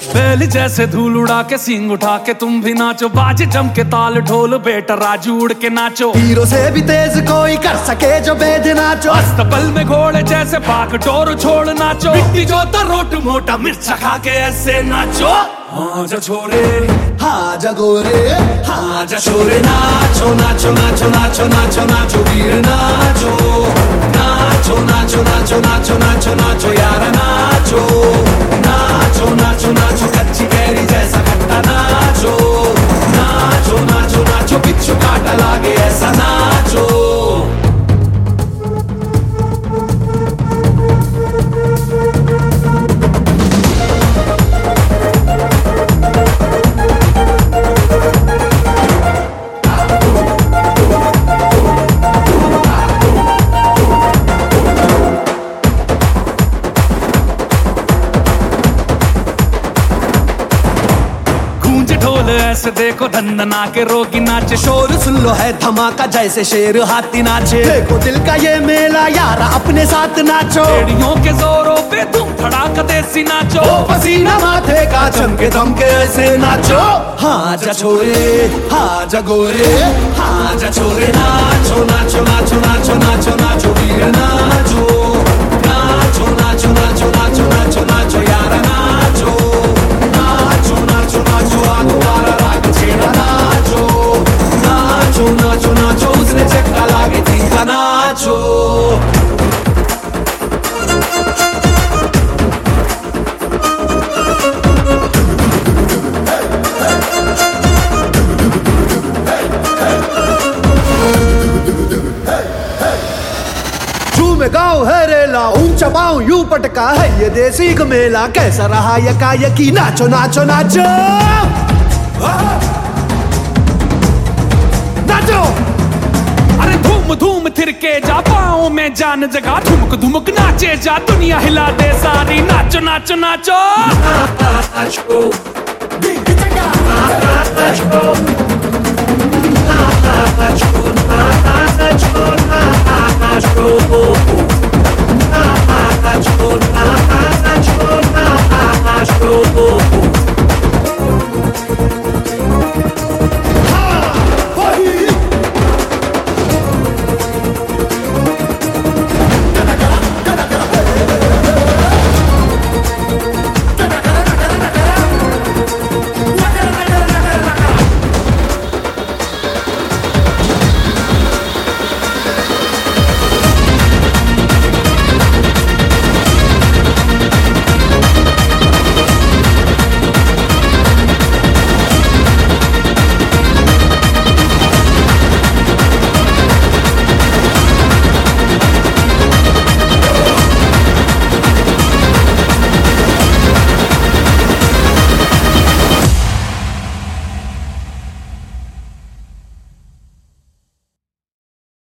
बैल जैसे धूल उड़ा के सींग उठा के तुम भी नाचो, बाजे जम के ताल ढोल बेटा राजू उड़ के नाचो। हीरो से भी तेज कोई कर सके जो बेद नाचो, अस्तबल में घोड़े जैसे भाग डोर छोड़ नाचो। मिट्टी जो रोट मोटा मिर्चा खा के ऐसे नाचो। हाँ जा छोरे हाँ जा गोरे, हाँ जा छोरे नाचो नाचो नाचो नाचो नाचो नाचो वीर नाचो नाचो नाचो नाचो नाचो नाचो नाचो यार नाचो नाचो नाचो नाचो कच्ची कैरी जैसा खट्टा नाचो नाचो नाचो नाचो बिच्छू काटा लागे ऐसा नाचो। ढोल ऐसे देखो धंधना के रोगी नाचे, शोर सुन लो है धमाका जैसे शेर हाथी नाचे। देखो दिल का ये मेला यारा अपने साथ नाचो, एड़ियों के जोरों पे तुम धड़ाका देसी नाचो। पसीना माथे का चमके दमके ऐसे नाचो। हाँ जा छोरे हाँ जा गोरे, हाँ जा छोरे नाचो नाचो नाचो नाचो नाचो नाचो वीर नाचो नाचो नाचो नाचो नाचो नाचो नाचो यार नाचो नाचो नाचो नाचो आगुवारा राग छेड़ा नाचो नाचो नाचो नाचो उसने चक्का लागे तीखा नाचो। में गाँव है रेला ऊंचा पाँव यूं पटका है ये देसी का मेला। कैसा रहा यकी नाचो नाचो नाचो नाचो। अरे धूम धूम थिरके जा पाँव में जान जगा, धुमक धुमक नाचे जा दुनिया हिला दे सारी। नाचो नाचो नाचो।